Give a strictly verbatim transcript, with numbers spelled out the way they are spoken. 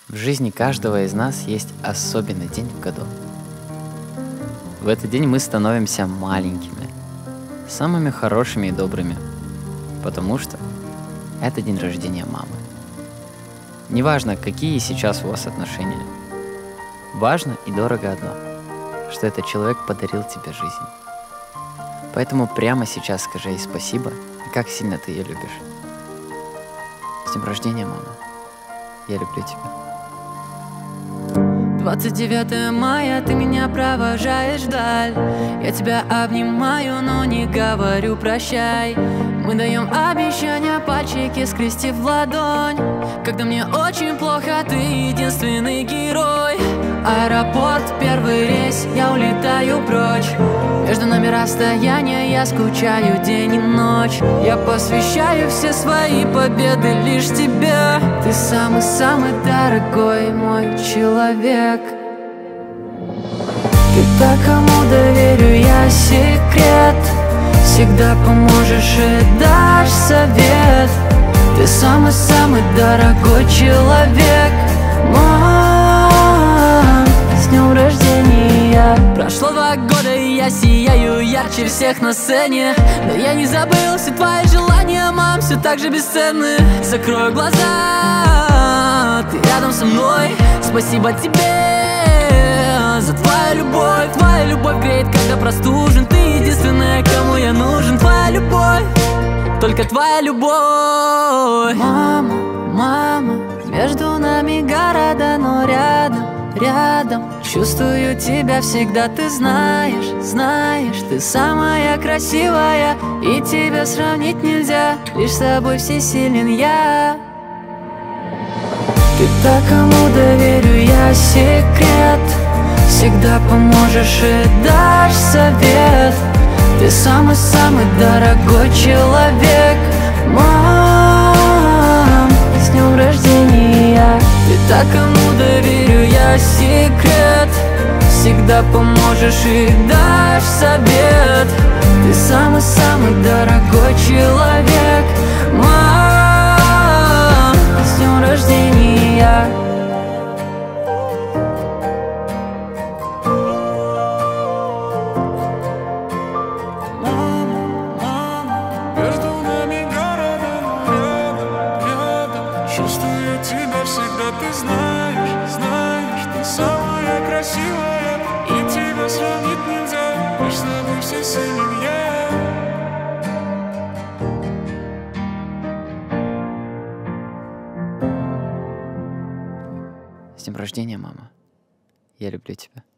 В жизни каждого из нас есть особенный день в году. В этот день мы становимся маленькими, самыми хорошими и добрыми, потому что это день рождения мамы. Неважно, какие сейчас у вас отношения, важно и дорого одно, что этот человек подарил тебе жизнь. Поэтому прямо сейчас скажи ей спасибо и как сильно ты ее любишь. С днем рождения, мама. Я люблю тебя. двадцать девятое мая, ты меня провожаешь вдаль. Я тебя обнимаю, но не говорю прощай. Мы даем обещания, пальчики скрестив в ладонь. Когда мне очень плохо, ты единственный герой. Аэропорт, первый рейс, я улетаю прочь. Между нами расстояние, я скучаю день и ночь. Я посвящаю все свои победы лишь тебе. Ты самый-самый дорогой мой человек. Ты так, кому доверю я секрет. Всегда поможешь и дашь совет. Ты самый-самый дорогой человек. Мам, с днем рождения. Прошло два года, и я сияю ярче всех на сцене. Но я не забыл все твои желания, мам, все так же бесценны. Закрою глаза, ты рядом со мной. Спасибо тебе за твою любовь. Твоя любовь греет, когда простужен. Ты единственная, кому я нужен. Твоя любовь, только твоя любовь. Мама, мама, между нами города, но рядом, рядом. Чувствую тебя всегда, ты знаешь, знаешь. Ты самая красивая, и тебя сравнить нельзя. Лишь с тобой всесилен я. Ты так, кому доверю я секрет. Всегда поможешь и дашь совет. Ты самый-самый дорогой человек. Мам, с днем рождения. Ты так, кому доверю я секрет. Всегда поможешь и дашь совет. Ты самый-самый дорогой человек. Мам, с днем рождения. Чувствую тебя всегда, ты знаешь, знаешь. Ты самая красивая, и тебя сравнить нельзя. Лишь с тобой всесилен я. С днем рождения, мама. Я люблю тебя.